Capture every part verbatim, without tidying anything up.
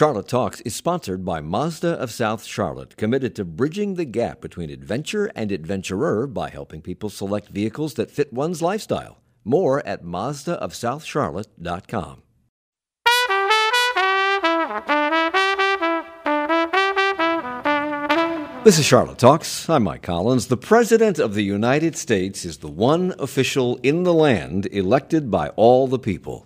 Charlotte Talks is sponsored by Mazda of South Charlotte, committed to bridging the gap between adventure and adventurer by helping people select vehicles that fit one's lifestyle. More at Mazda of South Charlotte dot com. This is Charlotte Talks. I'm Mike Collins. The President of the United States is the one official in the land elected by all the people.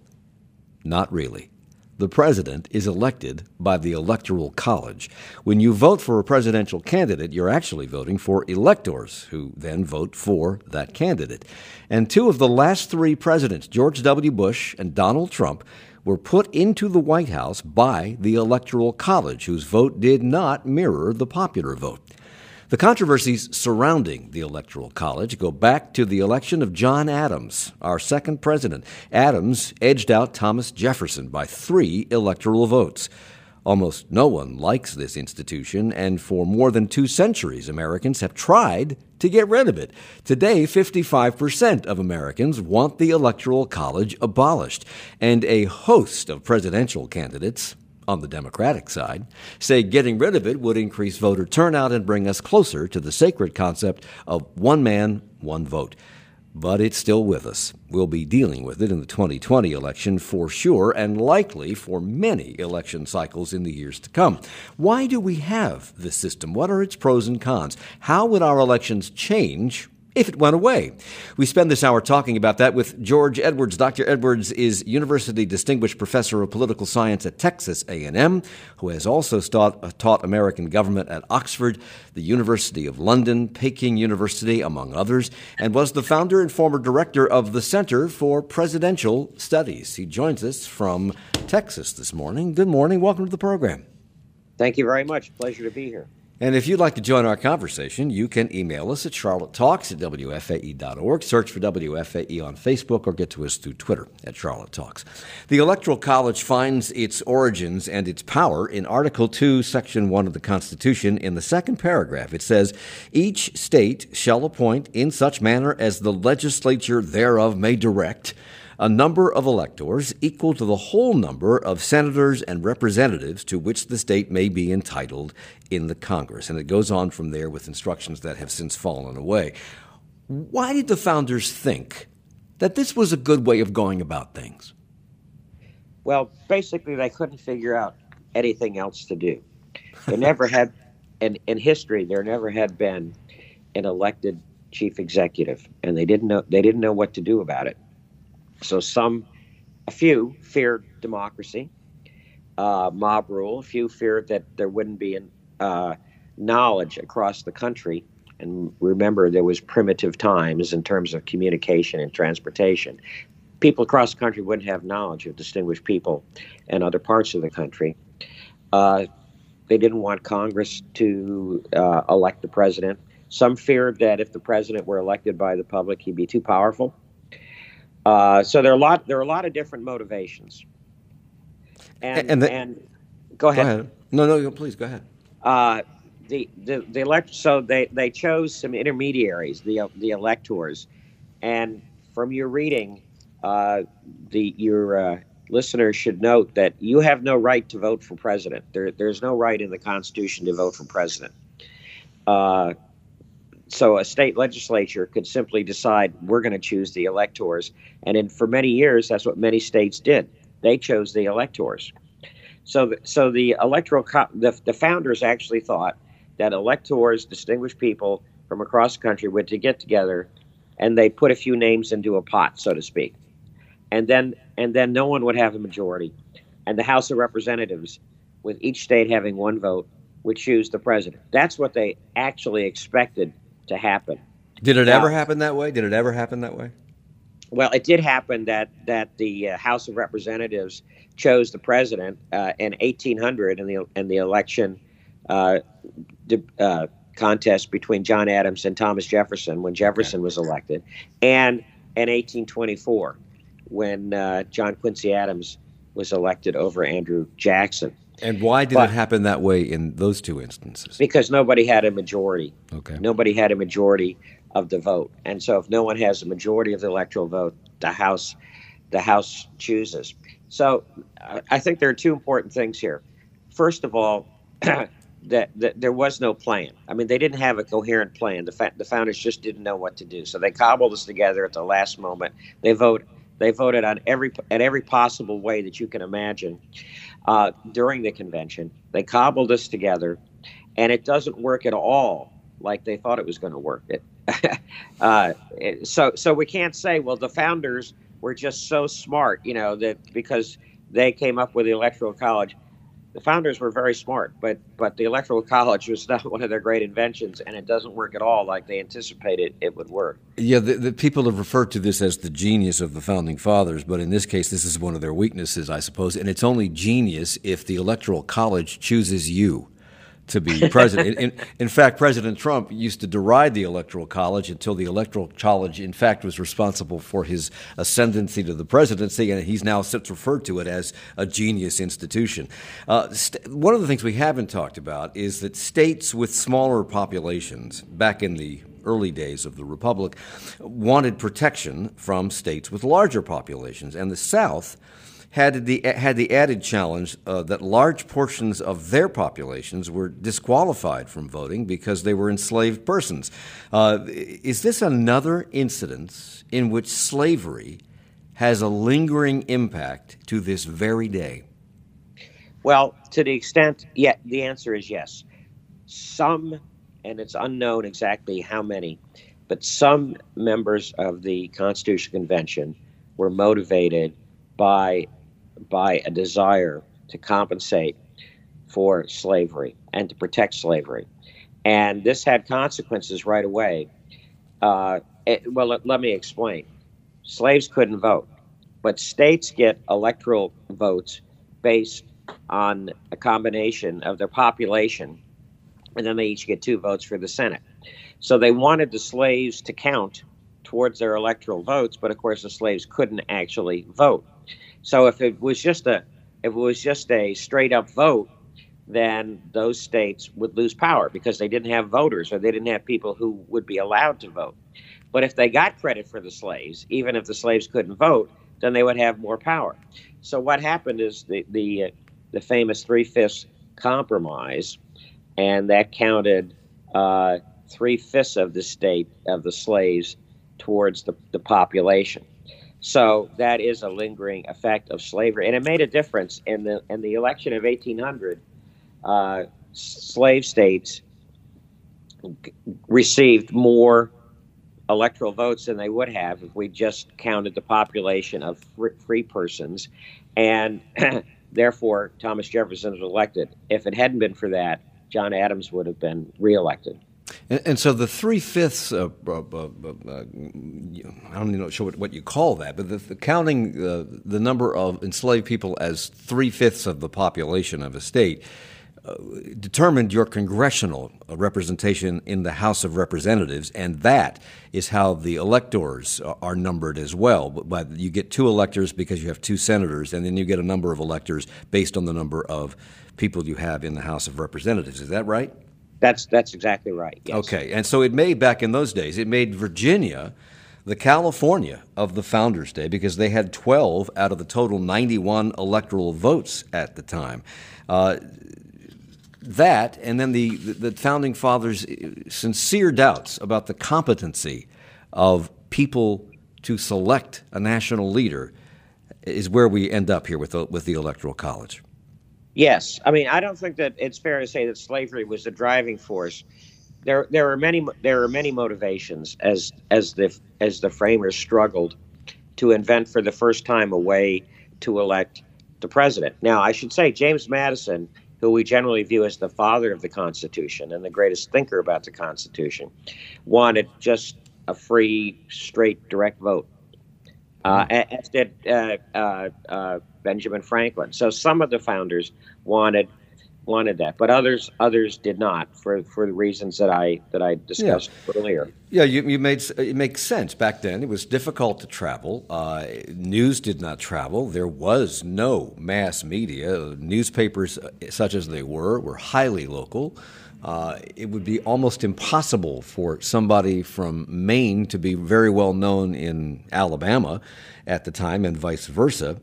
Not really. The president is elected by the Electoral College. When you vote for a presidential candidate, you're actually voting for electors who then vote for that candidate. And two of the last three presidents, George W. Bush and Donald Trump, were put into the White House by the Electoral College, whose vote did not mirror the popular vote. The controversies surrounding the Electoral College go back to the election of John Adams, our second president. Adams edged out Thomas Jefferson by three electoral votes. Almost no one likes this institution, and for more than two centuries, Americans have tried to get rid of it. Today, fifty-five percent of Americans want the Electoral College abolished, and a host of presidential candidates on the Democratic side say getting rid of it would increase voter turnout and bring us closer to the sacred concept of one man, one vote. But it's still with us. We'll be dealing with it in the twenty twenty election for sure, and likely for many election cycles in the years to come. Why do we have this system? What are its pros and cons? How would our elections change if it went away? We spend this hour talking about that with George Edwards. Doctor Edwards is University Distinguished Professor of Political Science at Texas A and M, who has also taught, taught American government at Oxford, the University of London, Peking University, among others, and was the founder and former director of the Center for Presidential Studies. He joins us from Texas this morning. Good morning. Welcome to the program. Thank you very much. Pleasure to be here. And if you'd like to join our conversation, you can email us at charlotte talks at w f a e dot org, search for W F A E on Facebook, or get to us through Twitter at Charlotte Talks. The Electoral College finds its origins and its power in Article two, Section one of the Constitution. In the second paragraph, it says, "Each state shall appoint in such manner as the legislature thereof may direct a number of electors equal to the whole number of senators and representatives to which the state may be entitled in the Congress." And it goes on from there with instructions that have since fallen away. Why did the founders think that this was a good way of going about things? Well, basically, they couldn't figure out anything else to do. There never had, in, in history, there never had been an elected chief executive, and they didn't know they didn't know what to do about it. So some, a few feared democracy, uh, mob rule. A few feared that there wouldn't be an, uh, knowledge across the country. And remember, there was primitive times in terms of communication and transportation. People across the country wouldn't have knowledge of distinguished people in other parts of the country. Uh, they didn't want Congress to uh, elect the president. Some feared that if the president were elected by the public, he'd be too powerful. Uh, so there are a lot. There are a lot of different motivations. And and, the, and go ahead. Go ahead. No, no, please go ahead. Uh, the the the elect. So they, they chose some intermediaries, the the electors, and from your reading, uh, the your uh, listeners should note that you have no right to vote for president. There there's no right in the Constitution to vote for president. Uh, So a state legislature could simply decide we're going to choose the electors. And in, for many years, that's what many states did. They chose the electors. So the, so the electoral co- the, the founders actually thought that electors, distinguished people from across the country, would to get together and they put a few names into a pot, so to speak. And then and then no one would have a majority. And the House of Representatives, with each state having one vote, would choose the president. That's what they actually expected to happen. Did it now, ever happen that way? Did it ever happen that way? Well, it did happen that that the uh, House of Representatives chose the president uh, in eighteen hundred in the in the election uh, de, uh, contest between John Adams and Thomas Jefferson when Jefferson okay. was elected, and in eighteen twenty-four when uh, John Quincy Adams was elected over Andrew Jackson. And why did but, it happen that way in those two instances? Because nobody had a majority. Okay. Nobody had a majority of the vote. And so if no one has a majority of the electoral vote, the House the House chooses. So I think there are two important things here. first of all, that, that there was no plan. I mean, they didn't have a coherent plan. The fa- the founders just didn't know what to do, so they cobbled this together at the last moment. They vote. They voted on every at every possible way that you can imagine uh, during the convention. They cobbled this together, and it doesn't work at all like they thought it was going to work. It, uh, it, so so we can't say, well, the founders were just so smart, you know, that because they came up with the Electoral College. The founders were very smart, but but the Electoral College was not one of their great inventions, and it doesn't work at all like they anticipated it would work. Yeah, the, the people have referred to this as the genius of the Founding Fathers, but in this case, this is one of their weaknesses, I suppose, and it's only genius if the Electoral College chooses you to be president. in, in fact, President Trump used to deride the Electoral College until the Electoral College, in fact, was responsible for his ascendancy to the presidency, and he's now since referred to it as a genius institution. Uh, st- one of the things we haven't talked about is that states with smaller populations, back in the early days of the Republic, wanted protection from states with larger populations, and the South had the had the added challenge uh, that large portions of their populations were disqualified from voting because they were enslaved persons. Uh, is this another incidence in which slavery has a lingering impact to this very day? Well, to the extent, yeah, the answer is yes. Some, and it's unknown exactly how many, but some members of the Constitutional Convention were motivated by by a desire to compensate for slavery and to protect slavery. And this had consequences right away. Uh, it, well, let, let me explain. Slaves couldn't vote, but states get electoral votes based on a combination of their population, and then they each get two votes for the Senate. So they wanted the slaves to count towards their electoral votes, but of course the slaves couldn't actually vote. So if it was just a if it was just a straight up vote, then those states would lose power because they didn't have voters or they didn't have people who would be allowed to vote. But if they got credit for the slaves, even if the slaves couldn't vote, then they would have more power. So what happened is the the uh, the famous three-fifths compromise, and that counted uh, three-fifths of the state of the slaves towards the, the population. So that is a lingering effect of slavery, and it made a difference in the in the election of eighteen hundred. Uh, slave states g- received more electoral votes than they would have if we just counted the population of free, free persons, and therefore Thomas Jefferson was elected. If it hadn't been for that, John Adams would have been reelected. And, and so the three-fifths, uh, uh, uh, uh, I don't even know sure what, what you call that, but the, the counting uh, the number of enslaved people as three-fifths of the population of a state uh, determined your congressional representation in the House of Representatives, and that is how the electors are numbered as well. But, but you get two electors because you have two senators, and then you get a number of electors based on the number of people you have in the House of Representatives. Is that right? That's that's exactly right. Yes. Okay, and so it made, back in those days, it made Virginia the California of the Founders' Day because they had twelve out of the total ninety-one electoral votes at the time. Uh, that, and then the, the Founding Fathers' sincere doubts about the competency of people to select a national leader is where we end up here with the, with the Electoral College. Yes, I mean, I don't think that it's fair to say that slavery was the driving force. There, there are many, there are many motivations as as the as the framers struggled to invent for the first time a way to elect the president. Now, I should say James Madison, who we generally view as the father of the Constitution and the greatest thinker about the Constitution, wanted just a free, straight, direct vote, uh, as did uh, uh, uh, Benjamin Franklin. So some of the founders wanted wanted that, but others others did not for, for the reasons that I that I discussed yeah. earlier. Yeah, you, you made it makes sense. Back then, it was difficult to travel. Uh, news did not travel. There was no mass media. Newspapers, such as they were, were highly local. Uh, it would be almost impossible for somebody from Maine to be very well known in Alabama at the time, and vice versa.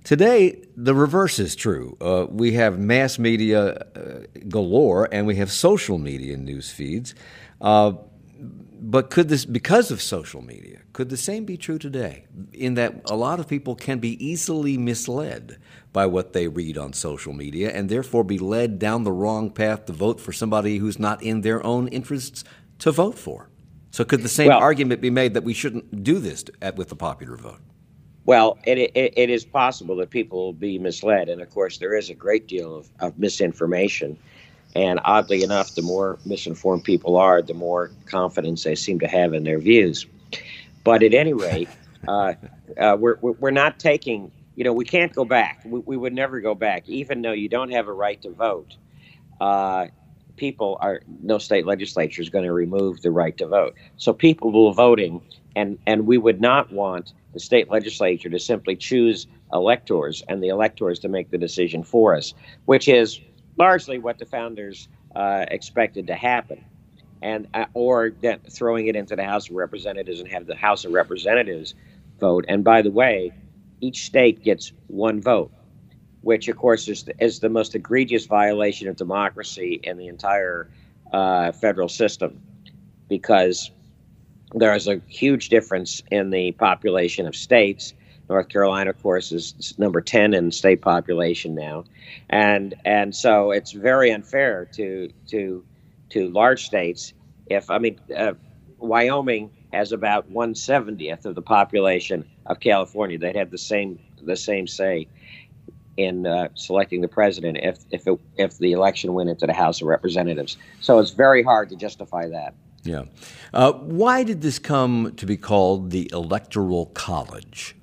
Today, the reverse is true. Uh, we have mass media uh, galore, and we have social media news feeds. Uh, but could this, because of social media, could the same be true today? In that a lot of people can be easily misled by what they read on social media, and therefore be led down the wrong path to vote for somebody who's not in their own interests to vote for. So, could the same well, argument be made that we shouldn't do this at, with the popular vote? Well, it, it, it is possible that people will be misled. And of course, there is a great deal of, of misinformation. And oddly enough, the more misinformed people are, the more confidence they seem to have in their views. But at any rate, uh, uh, we're, we're not taking, you know, we can't go back. We, we would never go back. Even though you don't have a right to vote, uh, people are, no state legislature is going to remove the right to vote. So people will voting, and, and we would not want the state legislature to simply choose electors and the electors to make the decision for us, which is largely what the founders uh, expected to happen, and uh, or that throwing it into the House of Representatives and have the House of Representatives vote. And by the way, each state gets one vote, which of course is the, is the most egregious violation of democracy in the entire uh, federal system, because there is a huge difference in the population of states. North Carolina, of course, is number ten in state population now, and and so it's very unfair to to to large states. If I mean, uh, Wyoming has about one seventieth of the population of California. They'd have the same the same say in uh, selecting the president if if it, if the election went into the House of Representatives. So it's very hard to justify that. Yeah. Uh, why did this come to be called the Electoral College?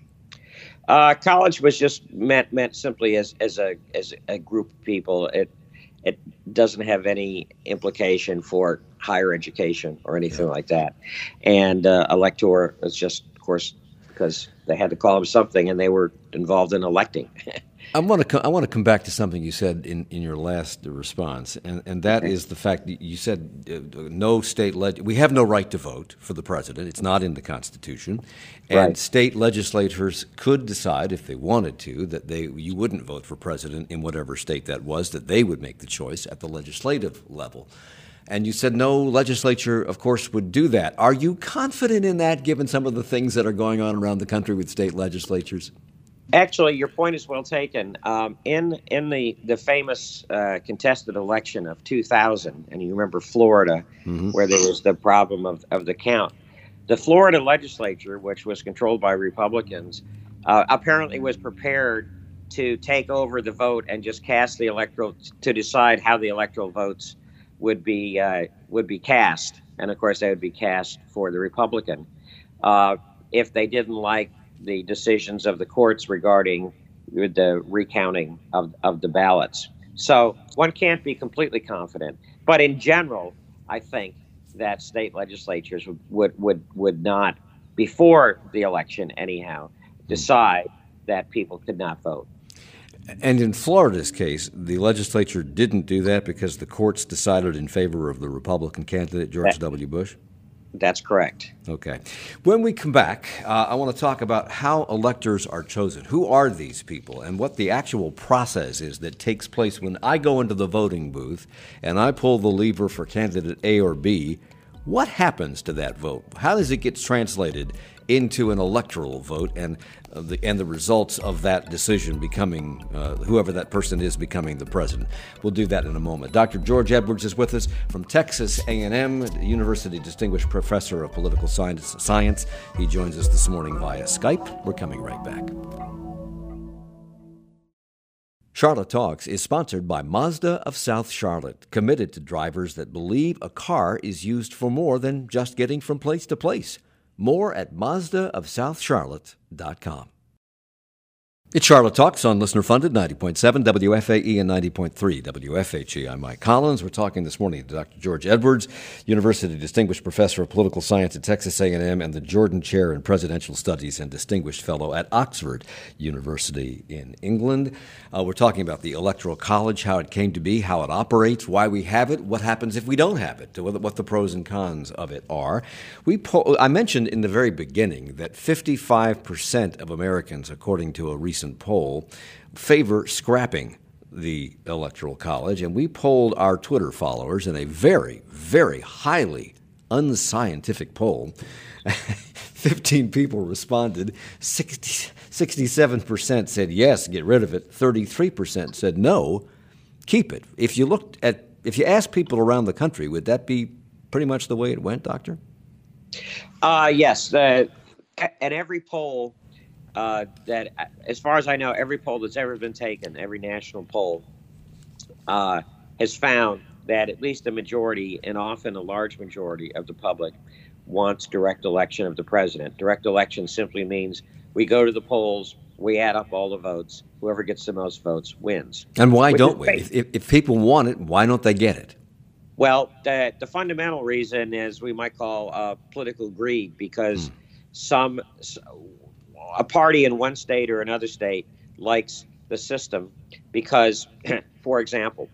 Uh, college was just meant meant simply as as a as a group of people. It it doesn't have any implication for higher education or anything Yeah. like that. And uh, elector is just, of course, because they had to call them something, and they were involved in electing. I want to co- I want to come back to something you said in, in your last response, and, and that is the fact that you said uh, no state leg- we have no right to vote for the president. It's not in the Constitution, and Right. state legislators could decide if they wanted to that they you wouldn't vote for president in whatever state that was, that they would make the choice at the legislative level. And you said no legislature, of course, would do that. Are you confident in that, given some of the things that are going on around the country with state legislatures? Actually, your point is well taken. Um, in in the the famous uh, contested election of two thousand, and you remember Florida, Mm-hmm. where there was the problem of, of the count. The Florida legislature, which was controlled by Republicans, uh, apparently was prepared to take over the vote and just cast the electoral to decide how the electoral votes would be uh, would be cast, and of course they would be cast for the Republican. Uh, if they didn't like the decisions of the courts regarding the recounting of, of the ballots. So one can't be completely confident. But in general, I think that state legislatures would, would, would, would not, before the election anyhow, decide that people could not vote. And in Florida's case, the legislature didn't do that because the courts decided in favor of the Republican candidate, George That- W. Bush? That's correct. Okay. When we come back, uh, I want to talk about how electors are chosen. Who are these people, and what the actual process is that takes place when I go into the voting booth and I pull the lever for candidate A or B. What happens to that vote? How does it get translated into an electoral vote, and uh, the and the results of that decision becoming uh, whoever that person is becoming the president? We'll do that in a moment. Doctor George Edwards is with us from Texas A and M, University Distinguished Professor of Political Science. Science. He joins us this morning via Skype. We're coming right back. Charlotte Talks is sponsored by Mazda of South Charlotte, committed to drivers that believe a car is used for more than just getting from place to place. More at Mazda of South Charlotte dot com. It's Charlotte Talks on listener-funded ninety point seven W F A E and ninety point three W F H E. I'm Mike Collins. We're talking this morning to Doctor George Edwards, University Distinguished Professor of Political Science at Texas A and M and the Jordan Chair in Presidential Studies and Distinguished Fellow at Oxford University in England. Uh, we're talking about the Electoral College, how it came to be, how it operates, why we have it, what happens if we don't have it, what the pros and cons of it are. We po- I mentioned in the very beginning that fifty-five percent of Americans, according to a recent recent poll, favor scrapping the Electoral College, and we polled our Twitter followers in a very, very highly unscientific poll. fifteen people responded. sixty, sixty-seven percent said yes, get rid of it. thirty-three percent said no, keep it. If you looked at, if you asked people around the country, would that be pretty much the way it went, Doctor? Uh, yes. The, at every poll uh, that, as far as I know, every poll that's ever been taken, every national poll, uh, has found that at least a majority, and often a large majority of the public, wants direct election of the president. Direct election simply means we go to the polls, we add up all the votes, whoever gets the most votes wins. And why don't we? If, if people want it, why don't they get it? Well, the, the fundamental reason is we might call uh, political greed, because mm. some a party in one state or another state likes the system because, for example,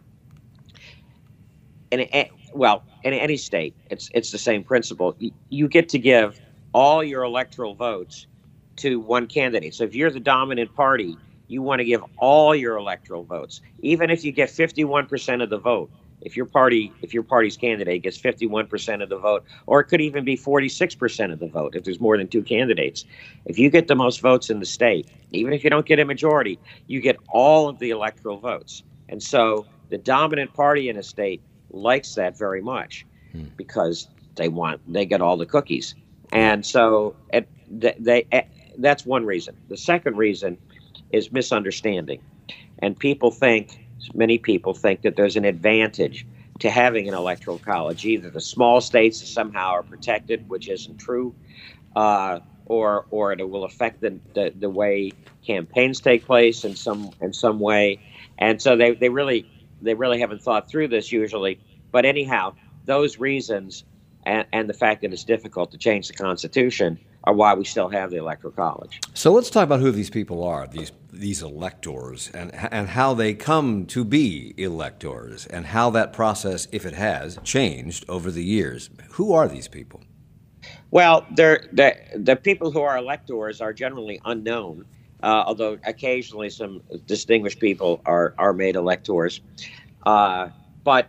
in a, well, in any state, it's it's the same principle. You get to give all your electoral votes to one candidate. So if you're the dominant party, you want to give all your electoral votes, even if you get fifty-one percent of the vote. If your party, if your party's candidate gets fifty-one percent of the vote, or it could even be forty-six percent of the vote if there's more than two candidates. If you get the most votes in the state, even if you don't get a majority, you get all of the electoral votes. And so the dominant party in a state likes that very much hmm. because they want, they get all the cookies. And so it, they, they, that's one reason. The second reason is misunderstanding. And people think, many people think that there's an advantage to having an electoral college. Either the small states somehow are protected, which isn't true, uh, or or it will affect the, the, the way campaigns take place in some in some way. And so they, they really they really haven't thought through this usually. But anyhow, those reasons and, and the fact that it's difficult to change the Constitution are why we still have the Electoral College. So let's talk about who these people are, these these electors, and and how they come to be electors, and how that process, if it has, changed over the years. Who are these people? Well, they're, the the people who are electors are generally unknown, uh, although occasionally some distinguished people are are made electors. Uh, but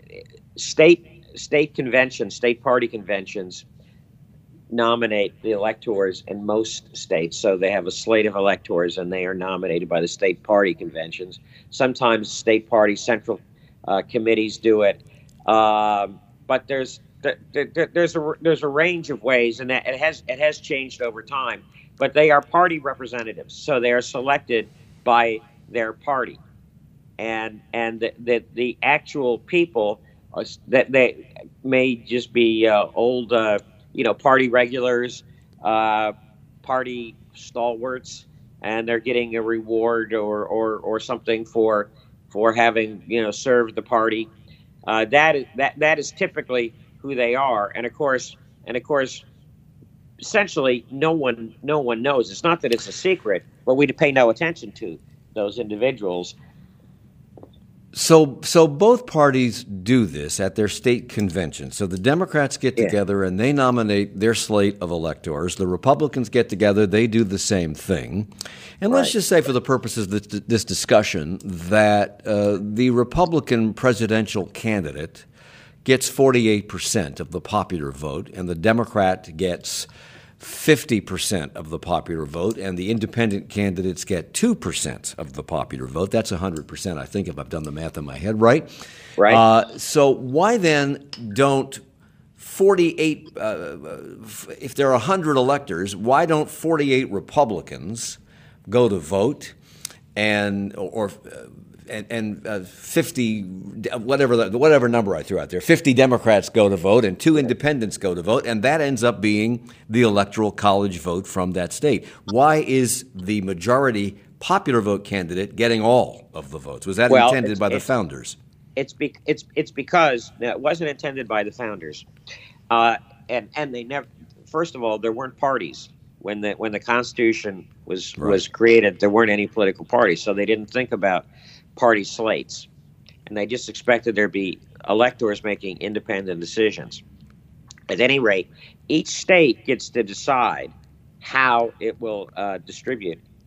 state state conventions, state party conventions, nominate the electors in most states. So they have a slate of electors, and they are nominated by the state party conventions. Sometimes state party central uh, committees do it, um, but there's there, there, there's a there's a range of ways, and that it has it has changed over time. But they are party representatives, so they are selected by their party, and and the the, the actual people are, that they may just be uh, old. Uh, you know, party regulars, uh, party stalwarts, and they're getting a reward or, or, or something for for having, you know, served the party. Uh, that is that that is typically who they are, and of course, and of course, essentially, no one no one knows. It's not that it's a secret, but we pay no attention to those individuals. So so both parties do this at their state convention. So the Democrats get together yeah. and they nominate their slate of electors. The Republicans get together, they do the same thing. And right. let's just say, for the purposes of this, this discussion, that uh, the Republican presidential candidate gets forty-eight percent of the popular vote, and the Democrat gets fifty percent of the popular vote, and the independent candidates get two percent of the popular vote. That's one hundred percent, I think, if I've done the math in my head right. Right. Uh, so why then don't forty-eight, uh, if there are one hundred electors, why don't forty-eight Republicans go to vote, and or uh, and, and uh, fifty, whatever whatever number I threw out there, fifty Democrats go to vote and two independents go to vote, and that ends up being the Electoral College vote from that state. Why is the majority popular vote candidate getting all of the votes? Was that well, intended by the founders? It's be, it's it's because it wasn't intended by the founders, uh, and and they never. First of all, there weren't parties when the when the Constitution was right. was created. There weren't any political parties, so they didn't think about party slates, and they just expected there be electors making independent decisions. At any rate, each state gets to decide how it will uh, distribute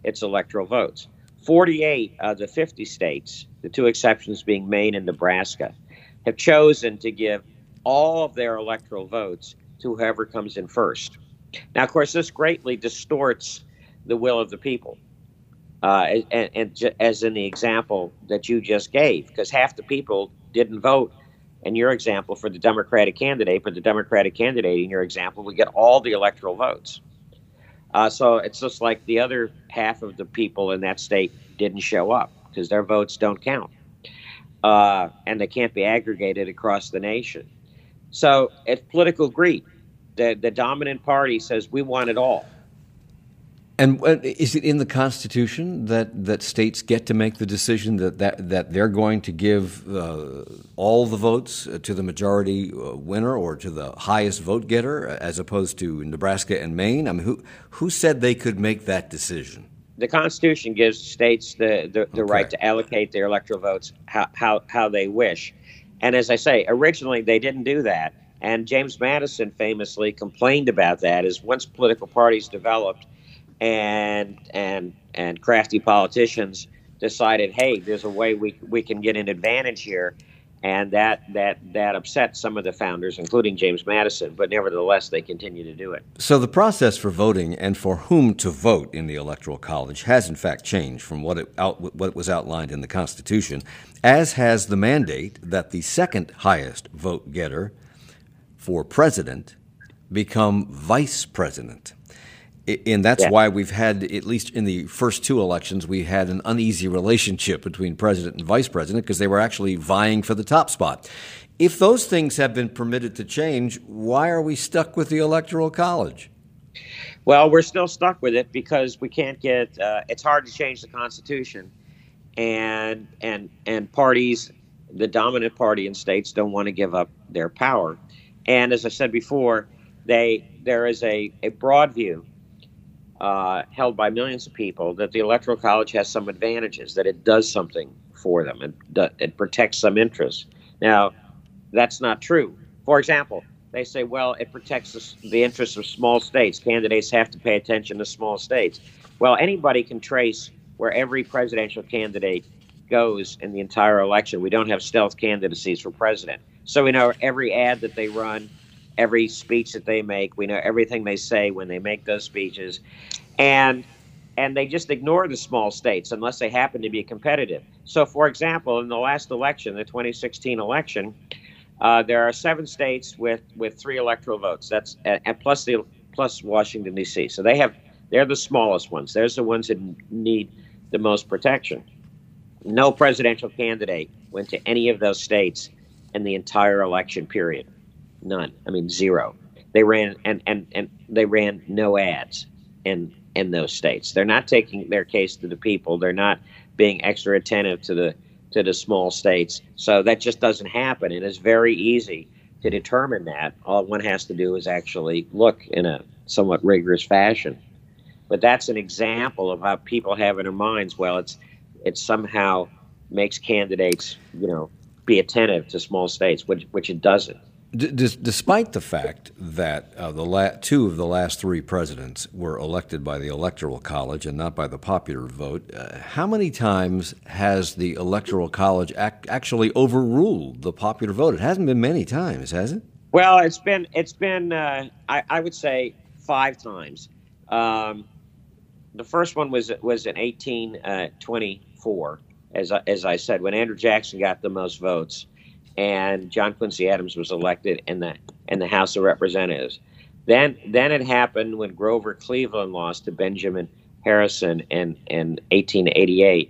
its electoral votes. forty-eight of the fifty states, the two exceptions being Maine and Nebraska, have chosen to give all of their electoral votes to whoever comes in first. Now, of course, this greatly distorts the will of the people, uh, and, and as in the example that you just gave, because half the people didn't vote in your example for the Democratic candidate, but the Democratic candidate in your example would get all the electoral votes. Uh, so it's just like the other half of the people in that state didn't show up because their votes don't count, uh, and they can't be aggregated across the nation. So it's political greed. The, the dominant party says we want it all. And uh, is it in the Constitution that, that states get to make the decision that, that, that they're going to give uh, all the votes to the majority uh, winner or to the highest vote getter, as opposed to Nebraska and Maine? I mean, who who said they could make that decision? The Constitution gives states the, the, the Okay. right to allocate their electoral votes how, how, how they wish. And as I say, originally they didn't do that. And James Madison famously complained about that, is once political parties developed and and and crafty politicians decided, hey, there's a way we we can get an advantage here, and that that that upset some of the founders, including James Madison, but nevertheless they continue to do it. So the process for voting and for whom to vote in the Electoral College has in fact changed from what it out, what was outlined in the Constitution, as has the mandate that the second highest vote getter for president become vice president. And that's Yeah. why we've had, at least in the first two elections, we had an uneasy relationship between president and vice president because they were actually vying for the top spot. If those things have been permitted to change, why are we stuck with the Electoral College? Well, we're still stuck with it because we can't get. Uh, it's hard to change the Constitution, and and and parties, the dominant party in states, don't want to give up their power. And as I said before, they there is a, a broad view uh, held by millions of people that the Electoral College has some advantages, that it does something for them, it, it protects some interests. Now, that's not true. For example, they say, well, it protects the, the interests of small states. Candidates have to pay attention to small states. Well, anybody can trace where every presidential candidate goes in the entire election. We don't have stealth candidacies for president. So we know every ad that they run, every speech that they make. We know everything they say when they make those speeches. And and they just ignore the small states unless they happen to be competitive. So, for example, in the last election, the twenty sixteen election, uh, there are seven states with, with three electoral votes. That's and plus the plus Washington, D C. So they have they're the smallest ones. They're the ones that need the most protection. No presidential candidate went to any of those states in the entire election period. None. I mean, zero. They ran and, and, and they ran no ads in in those states. They're not taking their case to the people. They're not being extra attentive to the to the small states. So that just doesn't happen. And it's very easy to determine that. All one has to do is actually look in a somewhat rigorous fashion. But that's an example of how people have in their minds, well, it's it somehow makes candidates, you know, be attentive to small states, which which it doesn't. D- d- despite the fact that uh, the la- two of the last three presidents were elected by the Electoral College and not by the popular vote, uh, how many times has the Electoral College ac- actually overruled the popular vote? It hasn't been many times, has it? Well, it's been it's been uh, I, I would say five times. Um, the first one was was in eighteen twenty-four, as I, as I said, when Andrew Jackson got the most votes, and John Quincy Adams was elected in the in the House of Representatives. Then then it happened when Grover Cleveland lost to Benjamin Harrison in, in eighteen eighty-eight.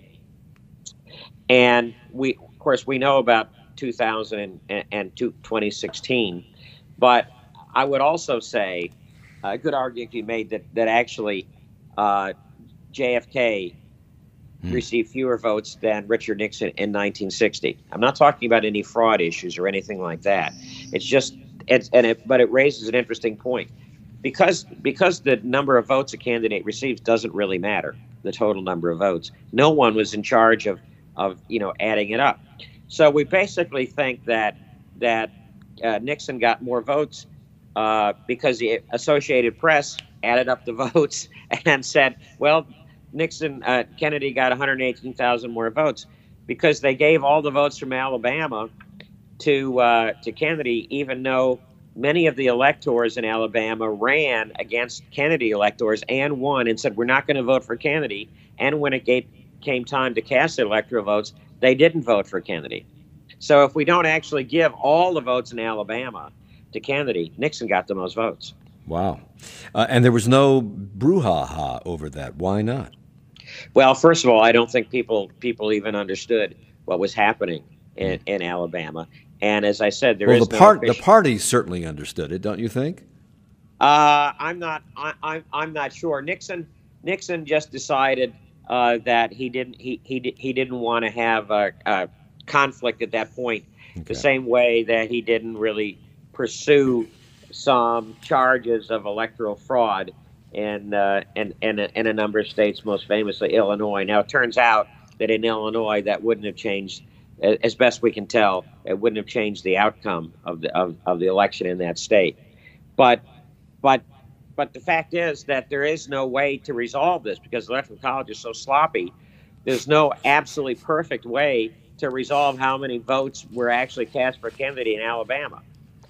And we of course we know about two thousand and, and twenty sixteen, but I would also say a good argument can be made that that actually uh, J F K received fewer votes than Richard Nixon in nineteen sixty. I'm not talking about any fraud issues or anything like that. It's just, it's, and it, but it raises an interesting point. Because because the number of votes a candidate receives doesn't really matter, the total number of votes. No one was in charge of, of you know, adding it up. So we basically think that that uh, Nixon got more votes uh, because the Associated Press added up the votes and said, well, Nixon, uh, Kennedy got one hundred eighteen thousand more votes because they gave all the votes from Alabama to uh, to Kennedy, even though many of the electors in Alabama ran against Kennedy electors and won and said, we're not going to vote for Kennedy. And when it gave, came time to cast the electoral votes, they didn't vote for Kennedy. So if we don't actually give all the votes in Alabama to Kennedy, Nixon got the most votes. Wow. Uh, and there was no brouhaha over that. Why not? Well, first of all, I don't think people people even understood what was happening in, in Alabama. And as I said, there well, is the no part official- the party certainly understood it, don't you think? Uh, I'm not. I, I'm. I'm not sure. Nixon. Nixon just decided uh, that he didn't. He he he didn't want to have a, a conflict at that point. Okay. The same way that he didn't really pursue some charges of electoral fraud in uh, in in a, in a number of states, most famously Illinois. Now it turns out that in Illinois that wouldn't have changed. As best we can tell, it wouldn't have changed the outcome of the of, of the election in that state. But but but the fact is that there is no way to resolve this because the electoral college is so sloppy. There's no absolutely perfect way to resolve how many votes were actually cast for Kennedy in Alabama.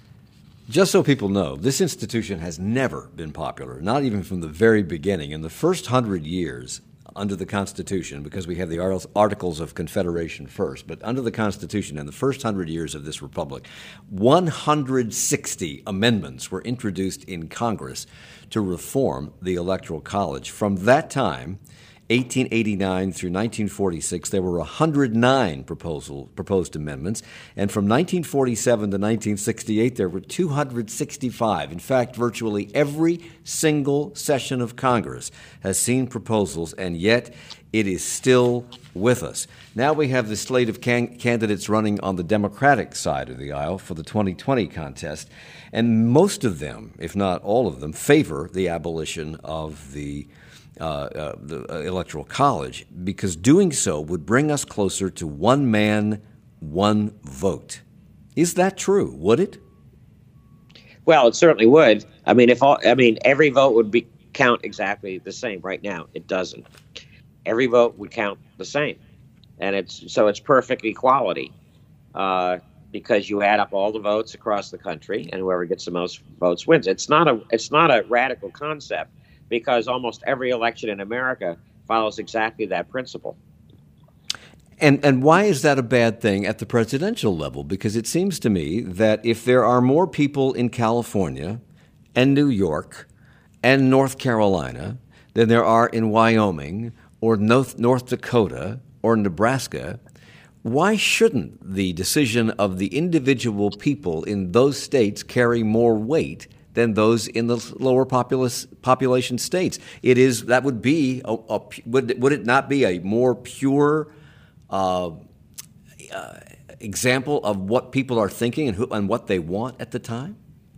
Just so people know, this institution has never been popular, not even from the very beginning. In the first hundred years under the Constitution, because we have the Articles of Confederation first, but under the Constitution in the first hundred years of this republic, one hundred sixty amendments were introduced in Congress to reform the Electoral College. From that time, eighteen eighty-nine through nineteen forty-six, there were one hundred nine proposal, proposed amendments, and from nineteen forty-seven to nineteen sixty-eight, there were two hundred sixty-five. In fact, virtually every single session of Congress has seen proposals, and yet it is still with us. Now we have the slate of can- candidates running on the Democratic side of the aisle for the twenty twenty contest, and most of them, if not all of them, favor the abolition of the Uh, uh, the uh, Electoral College, because doing so would bring us closer to one man, one vote. Is that true? Would it? Well, it certainly would. I mean, if all, I mean, every vote would be count exactly the same. Right now, it doesn't. Every vote would count the same, and it's so it's perfect equality uh, because you add up all the votes across the country, and whoever gets the most votes wins. It's not a it's not a radical concept, because almost every election in America follows exactly that principle. And and why is that a bad thing at the presidential level? Because it seems to me that if there are more people in California and New York and North Carolina than there are in Wyoming or North, North Dakota or Nebraska, why shouldn't the decision of the individual people in those states carry more weight than those in the lower populous population states? It is that would be a, a would would it not be a more pure uh, uh, example of what people are thinking and who and what they want at the time?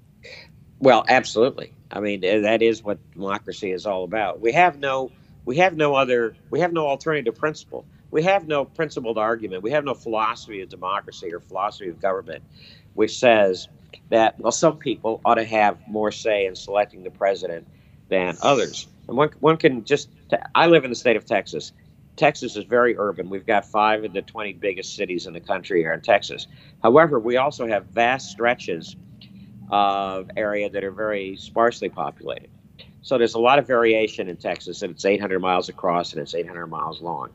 Well, absolutely. I mean, that is what democracy is all about. We have no we have no other we have no alternative principle. We have no principled argument. We have no philosophy of democracy or philosophy of government, which says that, well, some people ought to have more say in selecting the president than others. And one, one can just, I live in the state of Texas. Texas is very urban. We've got five of the twenty biggest cities in the country here in Texas. However, we also have vast stretches of area that are very sparsely populated. So there's a lot of variation in Texas, and it's eight hundred miles across and it's eight hundred miles long.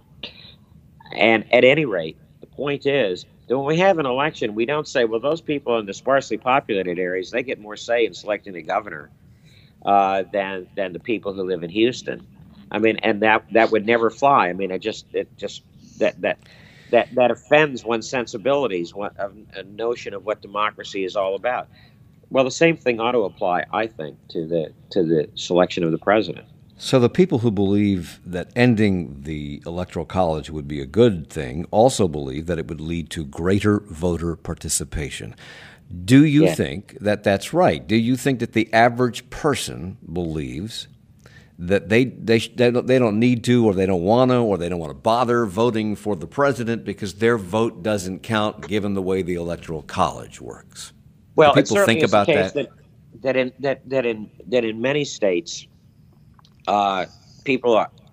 And at any rate, the point is that when we have an election, we don't say, well, those people in the sparsely populated areas, they get more say in selecting the governor uh, than than the people who live in Houston. I mean, and that that would never fly. I mean, I just it just that that that that offends one's sensibilities, one, a, a notion of what democracy is all about. Well, the same thing ought to apply, I think, to the to the selection of the president. So the people who believe that ending the Electoral College would be a good thing also believe that it would lead to greater voter participation. Do you Yeah. think that that's right? Do you think that the average person believes that they they they don't, they don't need to, or they don't want to, or they don't want to bother voting for the president because their vote doesn't count given the way the Electoral College works? Well, Do it people certainly think is about the case that? that that in that that in that in many states, uh, people are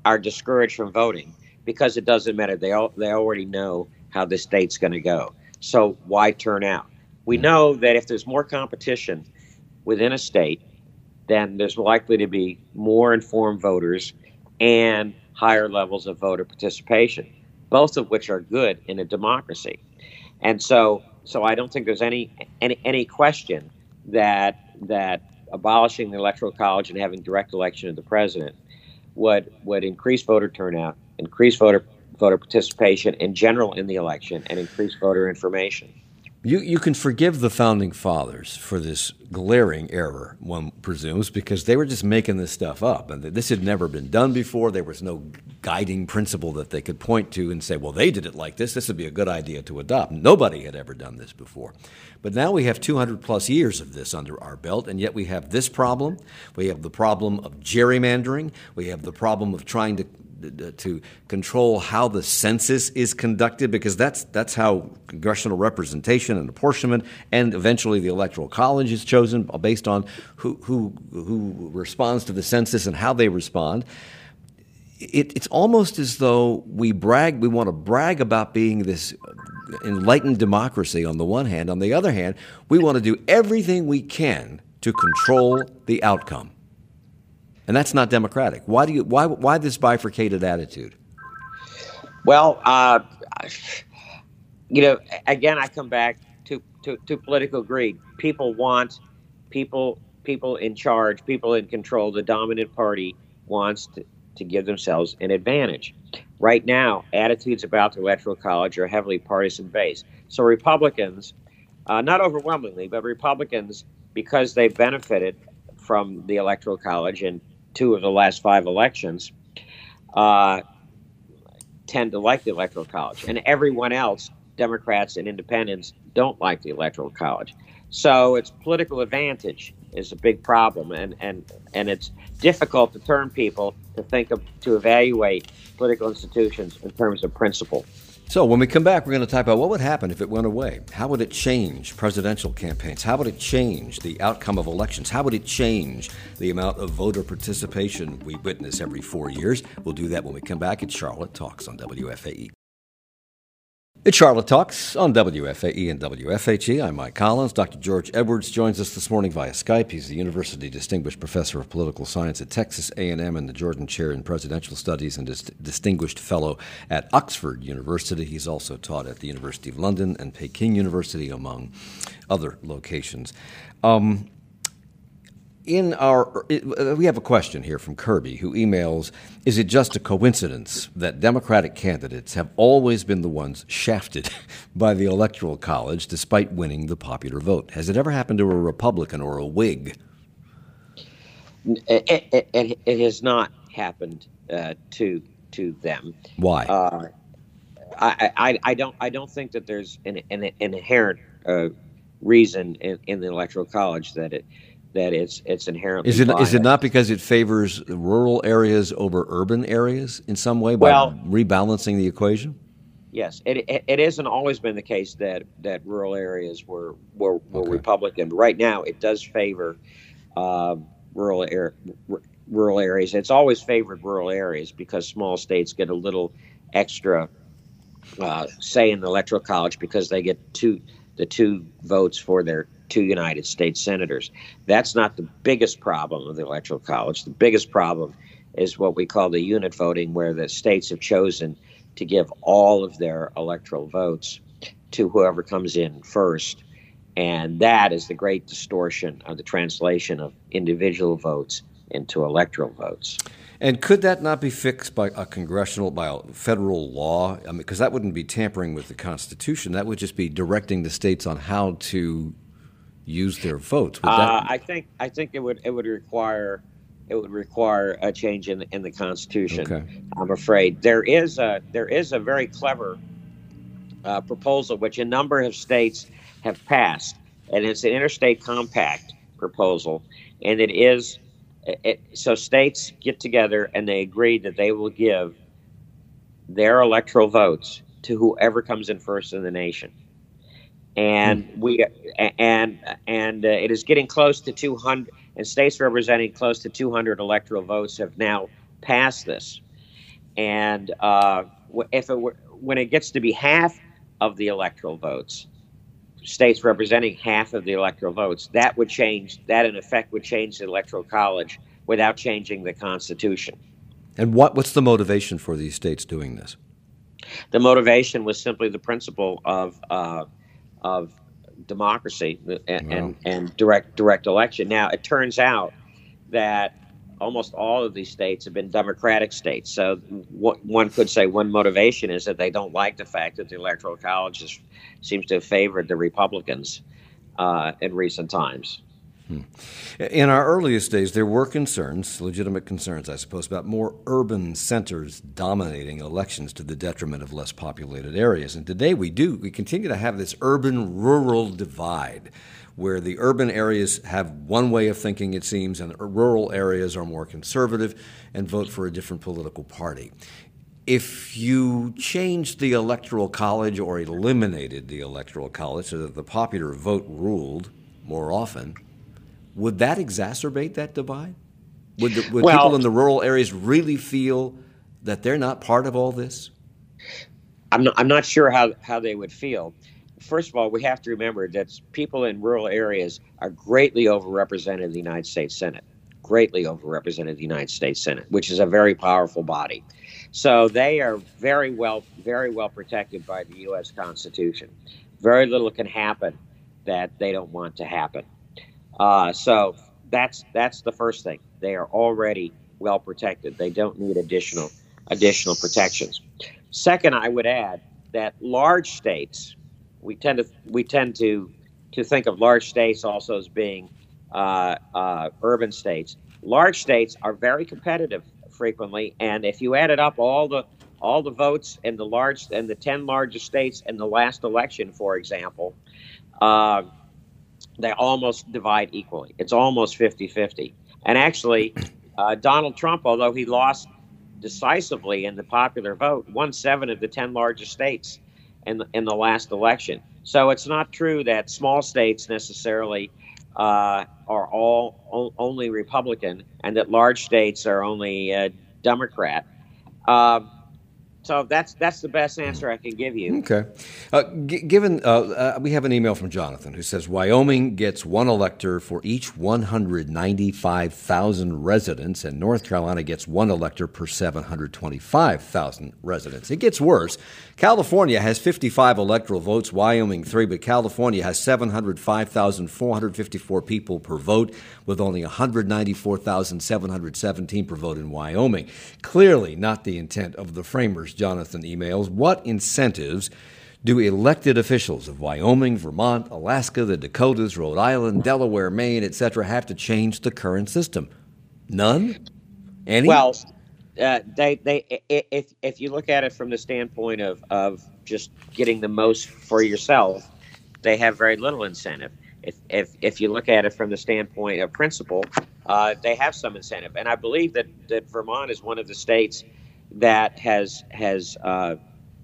are discouraged from voting because it doesn't matter. They all, they already know how the state's going to go. So why turn out? We know that if there's more competition within a state, then there's likely to be more informed voters and higher levels of voter participation, both of which are good in a democracy. And so, so I don't think there's any any, any question that that abolishing the Electoral College and having direct election of the president would would increase voter turnout, increase voter voter participation in general in the election, and increase voter information. You you can forgive the Founding Fathers for this glaring error, one presumes, because they were just making this stuff up, and this had never been done before. There was no guiding principle that they could point to and say, well, they did it like this. This would be a good idea to adopt. Nobody had ever done this before. But now we have two hundred plus years of this under our belt, and yet we have this problem. We have the problem of gerrymandering. We have the problem of trying to to control how the census is conducted, because that's that's how congressional representation and apportionment and eventually the Electoral College is chosen based on who who who responds to the census and how they respond. It, it's almost as though we brag, we want to brag about being this enlightened democracy on the one hand. On the other hand, we want to do everything we can to control the outcome. And that's not democratic. Why do you? Why? Why this bifurcated attitude? Well, uh, you know, again, I come back to, to, to political greed. People want people people in charge, people in control. The dominant party wants to, to give themselves an advantage. Right now, attitudes about the Electoral College are heavily partisan based. So Republicans, uh, not overwhelmingly, but Republicans, because they've benefited from the Electoral College and two of the last five elections, uh, tend to like the Electoral College. And everyone else, Democrats and independents, don't like the Electoral College. So its political advantage is a big problem, and, and, and it's difficult to turn people to think of, to evaluate political institutions in terms of principle. So when we come back, we're going to talk about what would happen if it went away. How would it change presidential campaigns? How would it change the outcome of elections? How would it change the amount of voter participation we witness every four years? We'll do that when we come back. It's Charlotte Talks on W F A E. It's Charlotte Talks on W F A E and W F H E. I'm Mike Collins. Doctor George Edwards joins us this morning via Skype. He's the University Distinguished Professor of Political Science at Texas A and M and the Jordan Chair in Presidential Studies and Dis- Distinguished Fellow at Oxford University. He's also taught at the University of London and Peking University, among other locations. Um, In our, we have a question here from Kirby, who emails, is it just a coincidence that Democratic candidates have always been the ones shafted by the Electoral College despite winning the popular vote? Has it ever happened to a Republican or a Whig? It, it, it, it has not happened uh, to to them. Why? Uh, I, I, I don't I don't think that there's an, an, an inherent uh, reason in, in the Electoral College that it that it's it's inherently is it biased. Is it not because it favors rural areas over urban areas in some way by well, rebalancing the equation? Yes, it, it it hasn't always been the case that, that rural areas were were, were okay. Republican. But right now, it does favor uh, rural air, r- rural areas. It's always favored rural areas because small states get a little extra uh, say in the Electoral College because they get two the two votes for their two United States senators. That's not the biggest problem of the Electoral College. The biggest problem is what we call the unit voting, where the states have chosen to give all of their electoral votes to whoever comes in first. And that is the great distortion of the translation of individual votes into electoral votes. And could that not be fixed by a congressional, by a federal law? I mean, because that wouldn't be tampering with the Constitution. That would just be directing the states on how to use their votes. Would that... uh, I think I think it would it would require it would require a change in the, in the Constitution. Okay. I'm afraid there is a there is a very clever uh, proposal which a number of states have passed, and it's an interstate compact proposal, and it is it, so states get together and they agree that they will give their electoral votes to whoever comes in first in the nation. And we and and uh, it is getting close to two hundred, and states representing close to two hundred electoral votes have now passed this. And uh, if it were, when it gets to be half of the electoral votes, states representing half of the electoral votes, that would change, that in effect would change the Electoral College without changing the Constitution. And what, what's the motivation for these states doing this? The motivation was simply the principle of uh, of democracy and, wow. and, and direct direct election. Now, it turns out that almost all of these states have been Democratic states. So what one could say one motivation is that they don't like the fact that the Electoral College is, seems to have favored the Republicans uh, in recent times. Hmm. In our earliest days, there were concerns, legitimate concerns, I suppose, about more urban centers dominating elections to the detriment of less populated areas. And today we do. We continue to have this urban-rural divide, where the urban areas have one way of thinking, it seems, and rural areas are more conservative and vote for a different political party. If you changed the Electoral College or eliminated the Electoral College so that the popular vote ruled more often, would that exacerbate that divide? Would, the, would well, people in the rural areas really feel that they're not part of all this? I'm not, I'm not sure how, how they would feel. First of all, we have to remember that people in rural areas are greatly overrepresented in the United States Senate, greatly overrepresented in the United States Senate, which is a very powerful body. So they are very well, very well protected by the U S Constitution. Very little can happen that they don't want to happen. Uh, so that's that's the first thing. They are already well protected. They don't need additional additional protections. Second, I would add that large states, we tend to we tend to to think of large states also as being uh, uh, urban states. Large states are very competitive frequently, and if you added up all the all the votes in the large and the ten largest states in the last election, for example, uh, they almost divide equally. It's almost fifty-fifty. And actually, uh, Donald Trump, although he lost decisively in the popular vote, won seven of the ten largest states in the, in the last election. So it's not true that small states necessarily uh, are all o- only Republican and that large states are only uh, Democrat. Uh, So that's that's the best answer I can give you. Okay. Uh, g- given, uh, uh, we have an email from Jonathan who says Wyoming gets one elector for each one hundred ninety-five thousand residents, and North Carolina gets one elector per seven hundred twenty-five thousand residents. It gets worse. California has fifty-five electoral votes, Wyoming three, but California has seven hundred five thousand four hundred fifty-four people per vote, with only one hundred ninety-four thousand seven hundred seventeen per vote in Wyoming. Clearly not the intent of the framers. Jonathan emails, what incentives do elected officials of Wyoming, Vermont, Alaska, the Dakotas, Rhode Island, Delaware, Maine, et cetera have to change the current system? None? Any? Well, uh, they they if if you look at it from the standpoint of of just getting the most for yourself, they have very little incentive. If if if you look at it from the standpoint of principle, uh, they have some incentive, and I believe that that Vermont is one of the states that has has uh,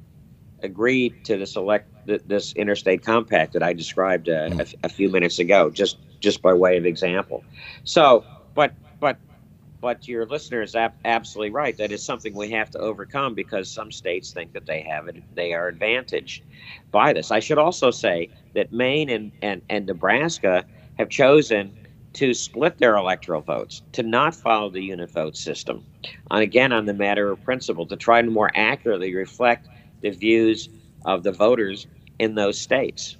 agreed to this elect this interstate compact that I described uh, a, a few minutes ago, just just by way of example. So, but but but your listener is ab- absolutely right. That is something we have to overcome because some states think that they have it, they are advantaged by this. I should also say that Maine and and, and Nebraska have chosen to split their electoral votes, to not follow the unit vote system, and again, on the matter of principle, to try to more accurately reflect the views of the voters in those states.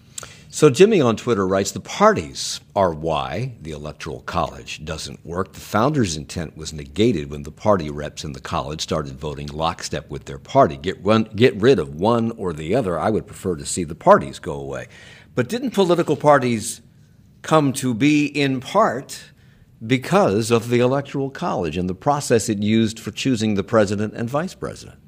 So Jimmy on Twitter writes, the parties are why the Electoral College doesn't work. The founders' intent was negated when the party reps in the college started voting lockstep with their party. Get, run, get rid of one or the other. I would prefer to see the parties go away. But didn't political parties come to be in part because of the Electoral College and the process it used for choosing the president and vice president?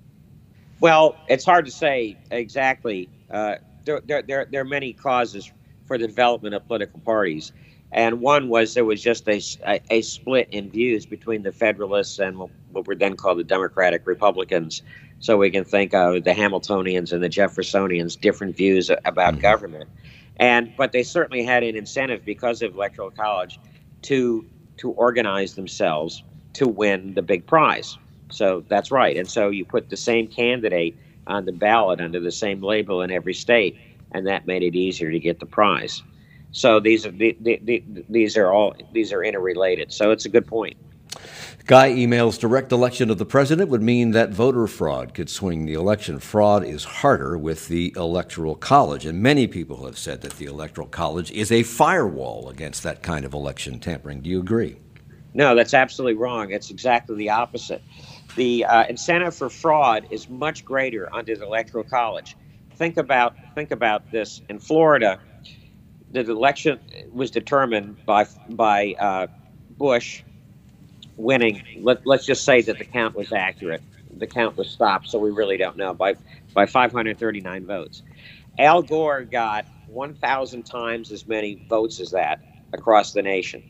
Well, it's hard to say exactly. Uh, there, there, there, there are many causes for the development of political parties. And one was there was just a, a, a split in views between the Federalists and what were then called the Democratic Republicans. So we can think of the Hamiltonians and the Jeffersonians, different views about mm-hmm. government. And but they certainly had an incentive because of Electoral College to to organize themselves to win the big prize. So that's right. And so you put the same candidate on the ballot under the same label in every state, and that made it easier to get the prize. So these are the, the, the, these are all these are interrelated. So it's a good point. Guy emails, direct election of the president would mean that voter fraud could swing the election. Fraud is harder with the Electoral College, and many people have said that the Electoral College is a firewall against that kind of election tampering. Do you agree? No, that's absolutely wrong. It's exactly the opposite. The uh, incentive for fraud is much greater under the Electoral College. Think about think about this. In Florida, the election was determined by by uh, Bush winning. Let, let's just say that the count was accurate. The count was stopped, so we really don't know, by by five hundred thirty-nine votes. Al Gore got one thousand times as many votes as that across the nation.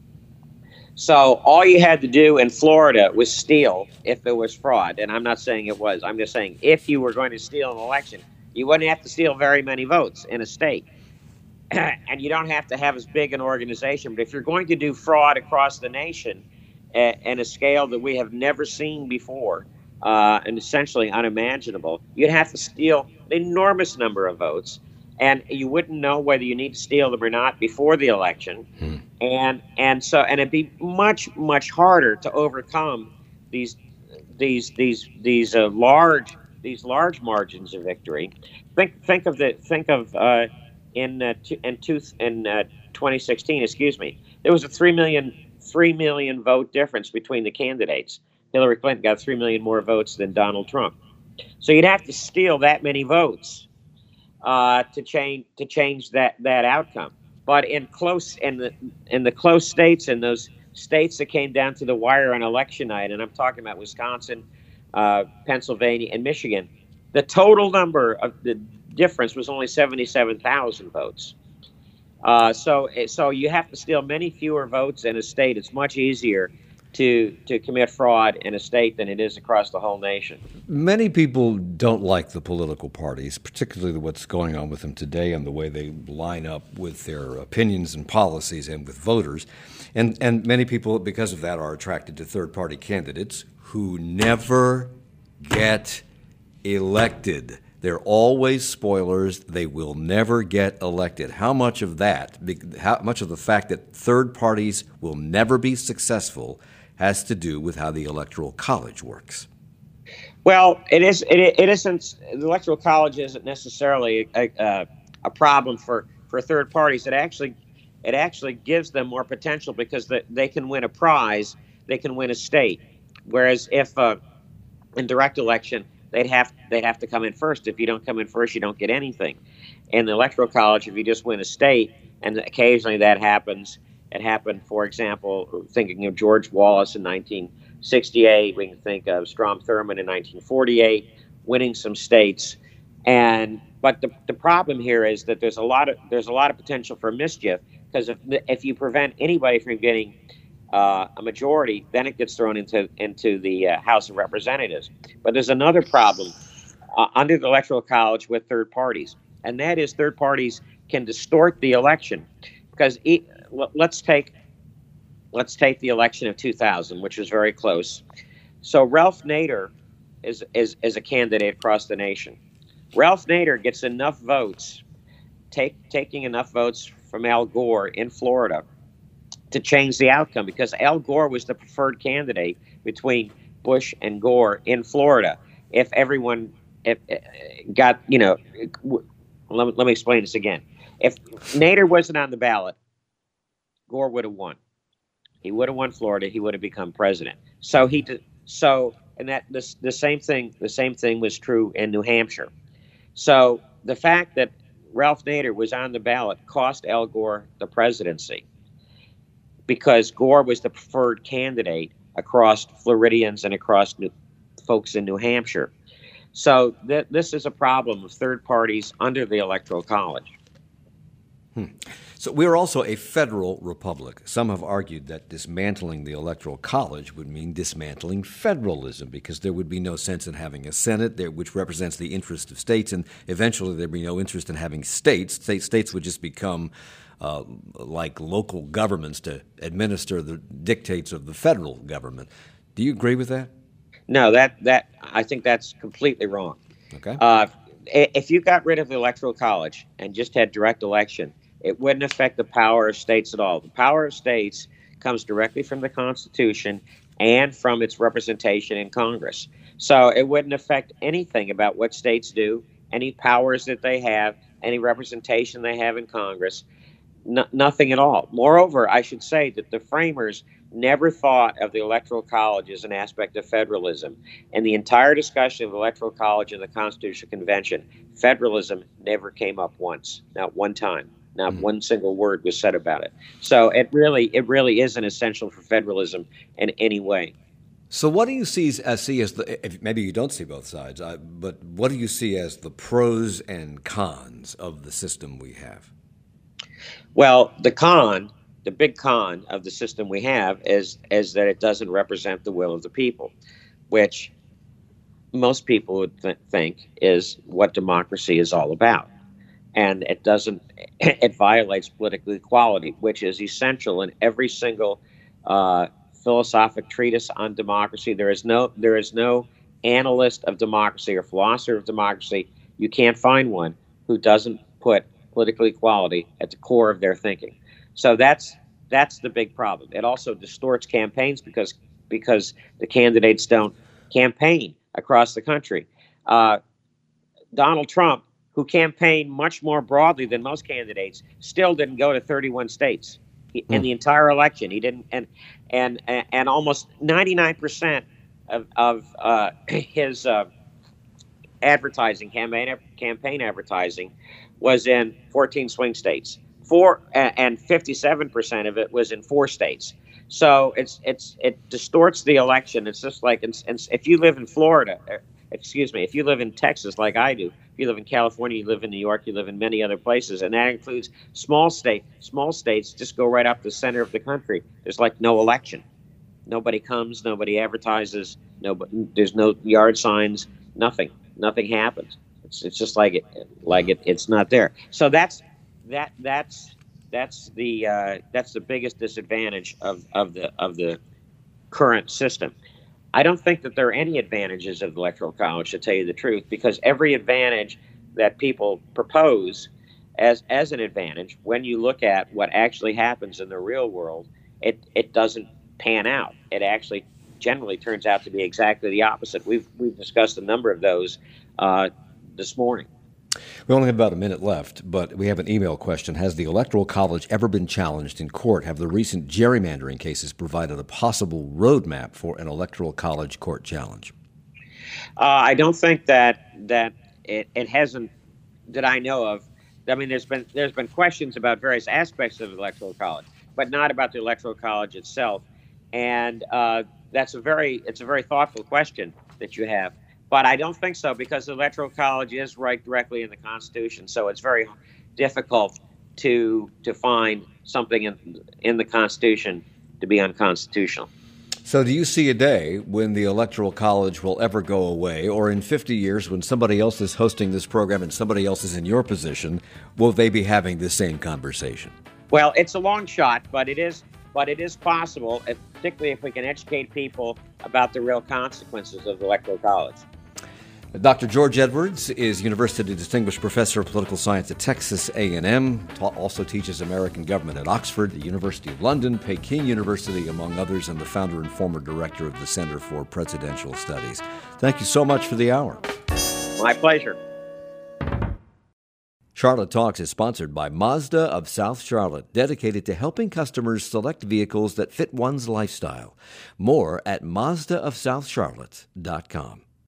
So all you had to do in Florida was steal if it was fraud. And I'm not saying it was. I'm just saying if you were going to steal an election, you wouldn't have to steal very many votes in a state. And you don't have to have as big an organization. But if you're going to do fraud across the nation at, at a scale that we have never seen before, uh, and essentially unimaginable, you'd have to steal an enormous number of votes. And you wouldn't know whether you need to steal them or not before the election. Hmm. And and so and it'd be much, much harder to overcome these these these these uh, large these large margins of victory. Think think of the think of uh, in uh, t- in, two, in uh, twenty sixteen, excuse me, there was a three million three million vote difference between the candidates. Hillary Clinton got three million more votes than Donald Trump. So you'd have to steal that many votes Uh, to change to change that, that outcome. But in close in the in the close states, in those states that came down to the wire on election night, and I'm talking about Wisconsin, uh, Pennsylvania, and Michigan, the total number of the difference was only seventy-seven thousand votes. Uh, so so you have to steal many fewer votes in a state. It's much easier to to commit fraud in a state than it is across the whole nation. Many people don't like the political parties, particularly what's going on with them today and the way they line up with their opinions and policies and with voters. And and many people, because of that, are attracted to third-party candidates who never get elected. They're always spoilers. They will never get elected. How much of that, how much of the fact that third parties will never be successful has to do with how the Electoral College works? Well, it is. It, it isn't. The Electoral College isn't necessarily a, a, a problem for, for third parties. It actually, it actually gives them more potential because the, they can win a prize. They can win a state. Whereas if uh, in direct election, they'd have they'd have to come in first. If you don't come in first, you don't get anything. In the Electoral College, if you just win a state, and occasionally that happens. It happened, for example, thinking of George Wallace in nineteen sixty-eight. We can think of Strom Thurmond in nineteen forty-eight, winning some states. And but the, the problem here is that there's a lot of there's a lot of potential for mischief because if if you prevent anybody from getting uh, a majority, then it gets thrown into into the uh, House of Representatives. But there's another problem uh, under the Electoral College with third parties, and that is third parties can distort the election because. It, Let's take let's take the election of two thousand, which was very close. So Ralph Nader is is is a candidate across the nation. Ralph Nader gets enough votes, take taking enough votes from Al Gore in Florida to change the outcome because Al Gore was the preferred candidate between Bush and Gore in Florida. If everyone if, uh, got you know, let me, let me explain this again. If Nader wasn't on the ballot, Gore would have won. He would have won Florida. He would have become president. So he did, so and that the the same thing the same thing was true in New Hampshire. So the fact that Ralph Nader was on the ballot cost Al Gore the presidency because Gore was the preferred candidate across Floridians and across New, folks in New Hampshire. So th- this is a problem of third parties under the Electoral College. Hmm. So we're also a federal republic. Some have argued that dismantling the Electoral College would mean dismantling federalism because there would be no sense in having a Senate there, which represents the interest of states, and eventually there'd be no interest in having states. State, states would just become uh, like local governments to administer the dictates of the federal government. Do you agree with that? No, that that I think that's completely wrong. Okay. Uh, if you got rid of the Electoral College and just had direct election, it wouldn't affect the power of states at all. The power of states comes directly from the Constitution and from its representation in Congress. So it wouldn't affect anything about what states do, any powers that they have, any representation they have in Congress, no, nothing at all. Moreover, I should say that the framers never thought of the Electoral College as an aspect of federalism. In the entire discussion of the Electoral College and the Constitutional Convention, federalism never came up once, not one time. Not mm-hmm. one single word was said about it. So it really, it really isn't essential for federalism in any way. So what do you see as, see as the, if maybe you don't see both sides, uh, but what do you see as the pros and cons of the system we have? Well, the con, the big con of the system we have is, is that it doesn't represent the will of the people, which most people would th- think is what democracy is all about. And it doesn't, it violates political equality, which is essential in every single uh, philosophic treatise on democracy. There is no, there is no analyst of democracy or philosopher of democracy, you can't find one who doesn't put political equality at the core of their thinking. So that's that's the big problem. It also distorts campaigns because because the candidates don't campaign across the country. Uh, Donald Trump, who campaigned much more broadly than most candidates, still didn't go to thirty-one states he, mm. in the entire election. He didn't, and and and almost ninety-nine percent of of uh, his uh, advertising campaign campaign advertising was in fourteen swing states. Four and fifty-seven percent of it was in four states. So it's it's it distorts the election. It's just like it's, it's, if you live in Florida. Excuse me, if you live in Texas like I do, if you live in California, you live in New York, you live in many other places, and that includes small state. Small states just go right up the center of the country. There's like no election. Nobody comes, nobody advertises, nobody, there's no yard signs, nothing. Nothing happens. It's it's just like it like it it's not there. So that's that that's that's the uh, that's the biggest disadvantage of, of the of the current system. I don't think that there are any advantages of the Electoral College, to tell you the truth, because every advantage that people propose as as an advantage, when you look at what actually happens in the real world, it, it doesn't pan out. It actually generally turns out to be exactly the opposite. We've we've discussed a number of those uh, this morning. We only have about a minute left, but we have an email question. Has the Electoral College ever been challenged in court? Have the recent gerrymandering cases provided a possible roadmap for an Electoral College court challenge? Uh, I don't think that that it, it hasn't, that I know of. I mean, there's been there's been questions about various aspects of the Electoral College, but not about the Electoral College itself. And uh, that's a very it's a very thoughtful question that you have. But I don't think so, because the Electoral College is right directly in the Constitution. So it's very difficult to to find something in in the Constitution to be unconstitutional. So do you see a day when the Electoral College will ever go away, or in fifty years when somebody else is hosting this program and somebody else is in your position, will they be having the same conversation? Well, it's a long shot, but it is but it is possible, if, particularly if we can educate people about the real consequences of the Electoral College. Doctor George Edwards is University Distinguished Professor of Political Science at Texas A and M, ta- also teaches American government at Oxford, the University of London, Peking University, among others, and the founder and former director of the Center for Presidential Studies. Thank you so much for the hour. My pleasure. Charlotte Talks is sponsored by Mazda of South Charlotte, dedicated to helping customers select vehicles that fit one's lifestyle. More at Mazda of South Charlotte dot com.